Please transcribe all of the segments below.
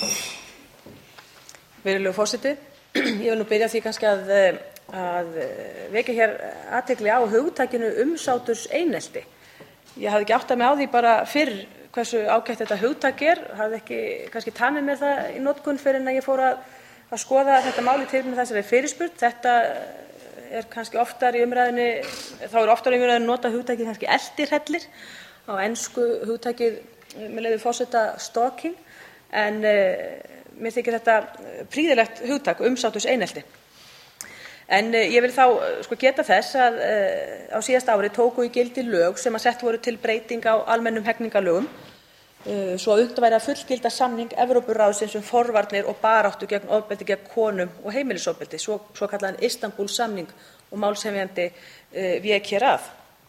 Virðulegur forseti. Ég vil nú byrja á því kannski að vekja hér athygli á hugtakinu umsáturseinelti. Ég hafði ekki áttað mig á því bara fyrr hversu ágætt þetta hugtak hafði ekki kannski tamið mér það í notkun fyrr en að ég fór að skoða þetta mál í tilefni þessari fyrirspurn. Þetta kannski oftar í umræðunni, þá oftar í umræðunni notað hugtakið kannski eltihrellir, á ensku hugtakið með leyfi forseta stalking, en mér þykir þetta prýðilegt hugtak, umsáturseinelti. En ég vil þá geta þess að á síðasta ári tóku í gildi lög sem að sett voru til breyting á almennum hegningarlögum svo að unnt væri að fullgilda samning Evrópuráðsins forvarnir og baráttu gegn ofbeldi gegn konum og heimilisofbeldi, svokallaðan Istanbúl-samning, og málshefjandi vék hér að.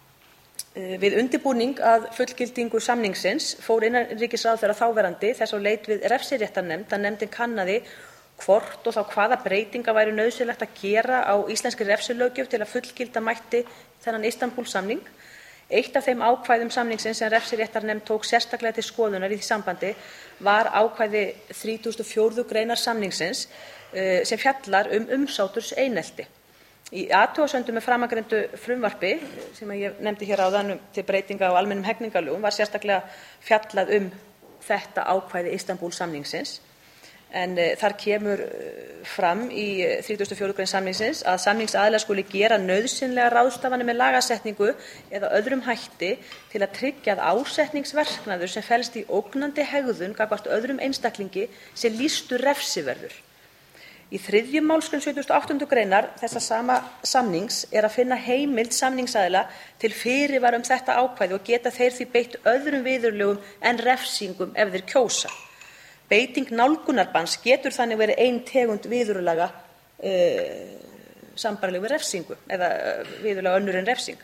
Við undirbúning að fullgildingu samningsins fór innanríkisráðherra þáverandi þess á leit við refsiréttarnefnd að nefndin kannaði hvort og þá hvaða breytingar væri nauðsynlegt að gera á íslenskri refsilöggjöf til að fullgilda mætti þennan Istanbúl-samning. Eitt af þeim ákvæðum samningsins sem refsiréttarnefnd tók sérstaklega til skoðunar í því sambandi var ákvæði 34. greinar samningsins sem fjallar umsáturseinelti. Í athugasemdum með framangreindu frumvarpi sem ég nefndi hér áðan til breytinga á almennum hegningarlögum var sérstaklega fjallað þetta ákvæði Istanbúl-samningsins. En þar kemur fram í 34. grein samningsins að samningsaðilar skuli gera nauðsynlegar ráðstafanir með lagasetningu eða öðrum hætti til að tryggja að ásetningsverknaður sem felst í ógnandi hegðun gagnvart öðrum einstaklingi sé lýstur refsiverður. Í 3. málsgrein 78. greinar þessa sama samnings að finna heimild samningsaðila til fyrirvara þetta ákvæði og geta þeir því beitt öðrum viðurlögum en refsingum ef þeir kjósa. Beiting nálgunarbanns getur þannig verið ein tegund viðurlaga sambærileg við refsingu eða viðurlaga önnur en refsing.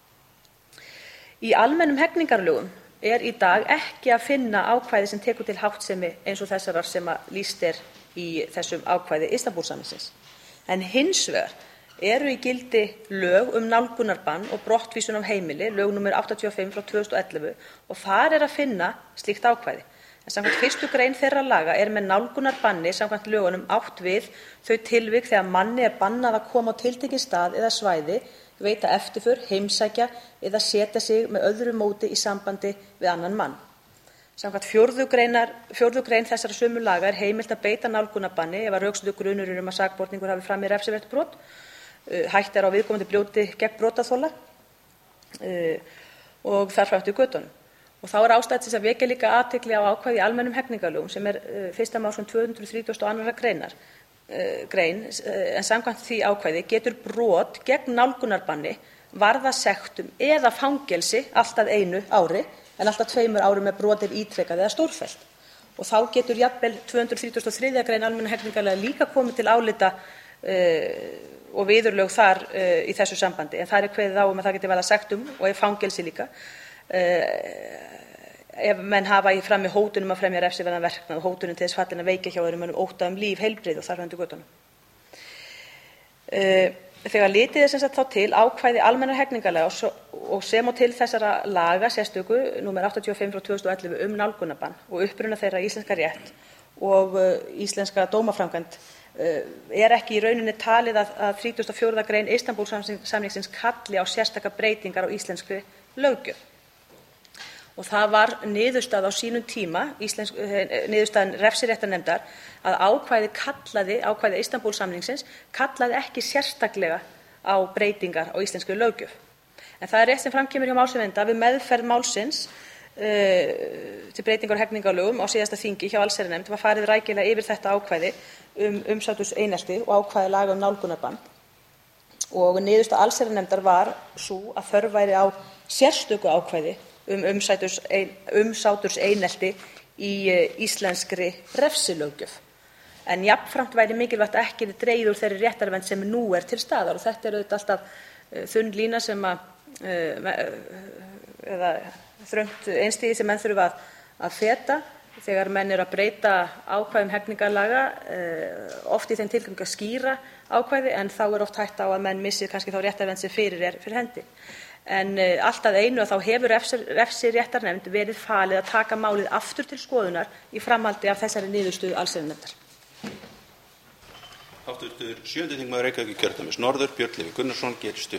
Í almennum hegningarlögum í dag ekki að finna ákvæði sem tekur til háttsemi eins og þessarar sem lýst í þessum ákvæði Istanbúl-samningsins. En hins vegar eru í gildi lög nálgunarbann og brottvísun af heimili, lög nr. 85/2011, og þar að finna slíkt ákvæði. En samkvæmt 1. grein þeirra laga með nálgunarbanni samkvæmt lögunum átt við þau tilvik þegar manni bannað að koma á tiltekinn stað eða svæði, veita eftirför, heimsækja eða setja sig með öðru móti í sambandi við annan mann. Samkvæmt 4. grein þessara sömu laga heimilt að beita nálgunarbanni ef rökstuddur grunur að sakborningur hafi framið refsivert brot, hætta á viðkomandi brjóti gegn brotaþola og þar fram eftir götunum. Og þá ástæða til að vekja líka athygli á ákvæði í almennum hegningarlögum sem 1. málsgrein 232. grein, en samkvæmt því ákvæði getur brot gegn nálgunarbanni varðað sektum eða fangelsi allt að 1 ári en allt að 2 árum ef brot ítrekað eða stórfellt. Og þá getur jafnvel 233. grein almennra hegningarlaga líka komið til álita og viðurlög þar í þessu sambandi, en þar kveðið á að það geti varðað sektum og fangelsi líka ef menn hafa í frammi hótun að fremja refsiverðan verknað og hótunin til þess fallin að veikja hjá öðrum mönnum ótta líf, heilbrigði og þar fram eftir götunum. Þegar litið sem sagt þá til ákvæði almennra hegningarlaga og sem og til þessara laga sérstöku nr. 85/2011 nálgunarbann og uppruna þeirra íslenska rétt og íslenska dómaframkvæmd ekki í rauninni talið að 34. grein Istanbúl-samningsins kalli á sérstakar breytingar á íslenskri löggjöf. Og það var niðurstaða á sínum tíma, niðurstaðan refsiréttarnefndar, að ákvæði Istanbúl-samningsins kallaði ekki sérstaklega á breytingar á íslenskri löggjöf. En það rétt sem fram kemur hjá málshefjanda við meðferð málsins til breytingar á hegningarlögum á síðasta þingi hjá allsherjarnefnd var farið rækilega yfir þetta ákvæði umsáturseinelti og ákvæði laga nálgunarbann. Og niðurstaða allsherjarnefndar var sú að þörf væri á sérstöku ákvæði umsáturseinelti í íslenskri refsilöggjöf. En jafnframt væri mikilvægt að ekki dregið úr þeirri réttarvernd sem nú til staðar, og þetta auðvitað alltaf þunn lína sem eða þröngt einstigi sem menn þurfa að feta þegar menn að breyta ákvæðum hegningarlaga, oft í þeim tilgangi að skýra ákvæði, en þá oft hætta á að menn missi kannski þá réttarvernd sem fyrir hendi. En allt að einu þá hefur refsiréttarnefnd verið falið að taka málið aftur til skoðunar í framhaldi af þessari niðurstöðu allsherjarnefndar. Hv. 7. þingmaður Reykjavíkurkjördæmis norður, Björn Leví Gunnarsson, gerir stutt